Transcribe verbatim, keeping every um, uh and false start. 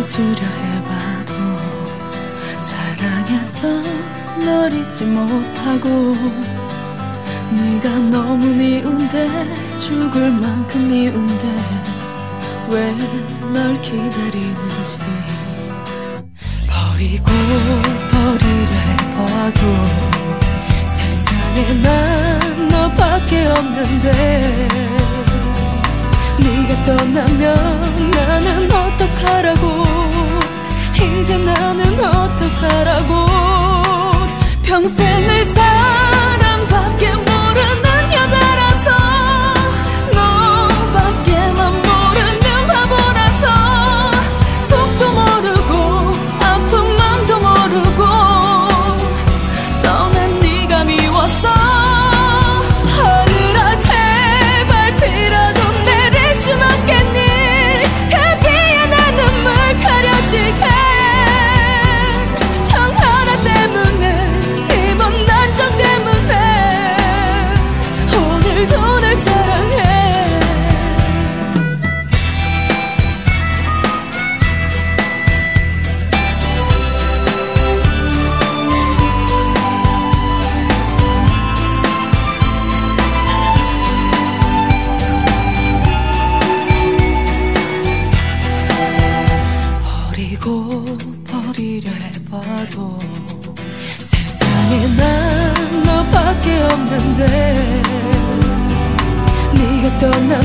잊으려 해봐도 사랑했던 널 잊지 못하고 네가 너무 미운데 죽을 만큼 미운데 왜 널 기다리는지 버리고 버리래 봐도 세상에 난 너밖에 없는데 네가 떠나면 나는 어떡하라고 이제 나는 어떡하라고 평생을 사랑밖에 모르는 여자라서 너밖에만 모르는 바보라서 속도 모르고 아픈 맘도 모르고 떠난 네가 미웠어 하늘아 제발 비라도 내릴 순 없겠니 그 비에 내 눈물 가려지게 정 하나 때문에 이번 난정 때문에 오늘도 널 사랑해 버리고 버리려 해봐도 세상에 난 너밖에 없는데 네가 떠나